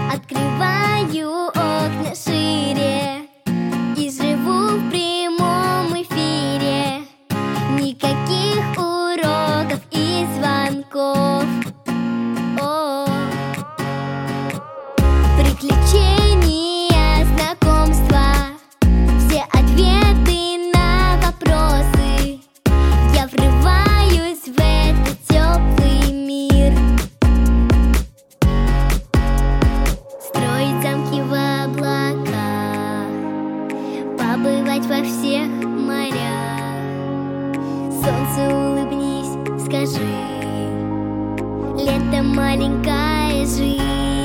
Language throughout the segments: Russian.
Открываю окна шире и живу в прямом эфире. Никаких уроков и звонков. Приключения, знакомства, все ответы на вопросы. Я врываюсь в этот теплый мир. Строить замки в облаках, побывать во всех морях. Солнцу улыбнись, скажи: лето, маленькая жизнь.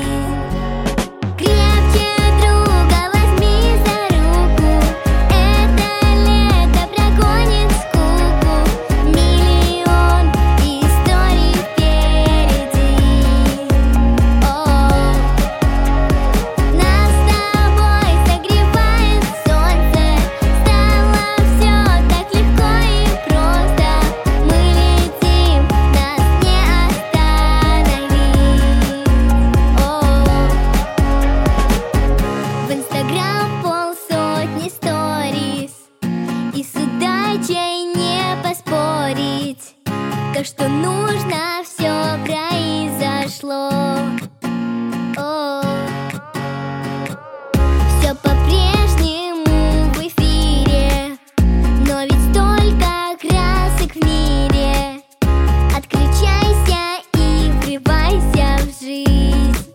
То, что нужно, все произошло. Все по-прежнему в эфире, но ведь столько красок в мире. Отключайся и врывайся в жизнь.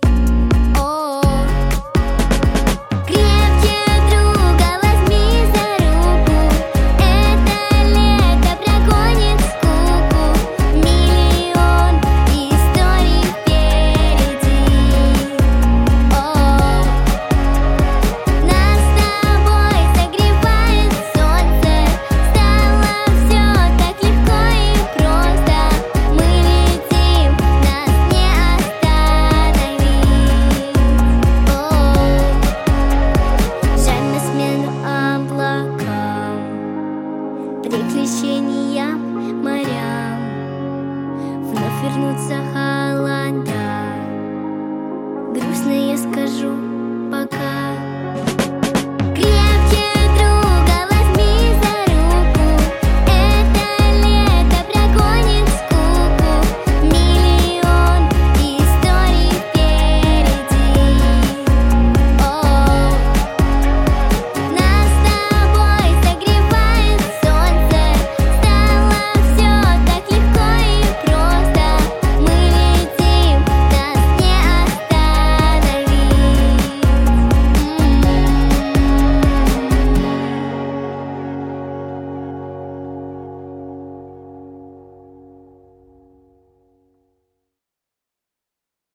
Приключениям, морям, вновь вернутся холода. Грустно я скажу,